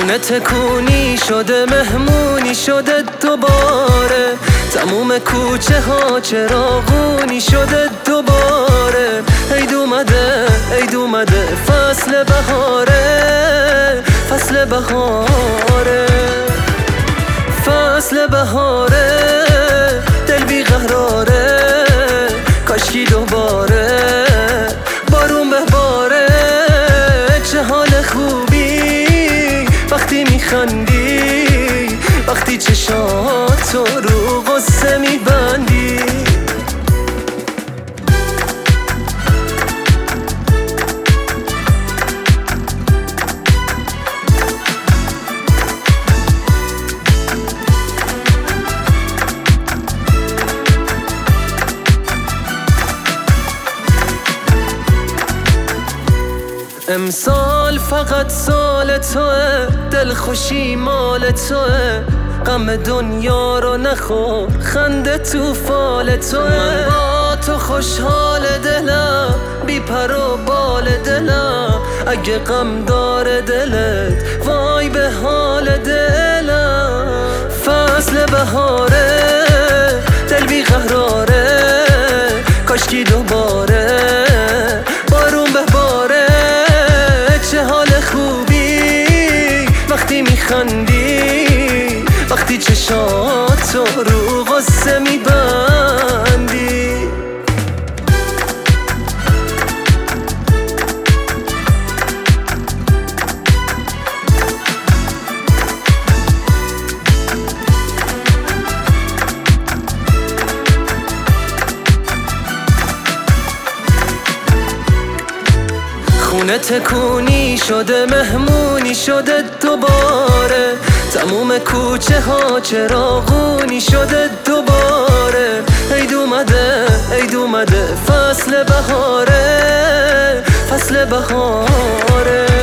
خونه تکونی شده، مهمونی شده دوباره، تموم کوچه ها چراغونی شده دوباره. عید اومده، عید اومده، فصل بهاره، فصل بهاره، فصل بهاره. دل بی قراره، کاشکی دوباره بارون بباره. چه حال خوبی وقتی میخندی، وقتی چشاتو رو غصه میبندی. امسال فقط سال توه، دلخوشی مال توه، غم دنیا رو نخور، خنده تو فال توه. من با تو خوشحال دلم، بی پر و بال دلم، اگه غم داره دلت وای به حال دلم. فصل بهاره، دل بی قراره، کاشکی دوباره بارون بباره. چه حال خوبی وقتی میخندی، وقتی چشاتو رو غصه میبندی. خونه تکونی شده، مهمونی شده دوباره، تموم کوچه ها چراغونی شده دوباره. عید اومده، عید اومده، فصل بهاره، فصل بهاره.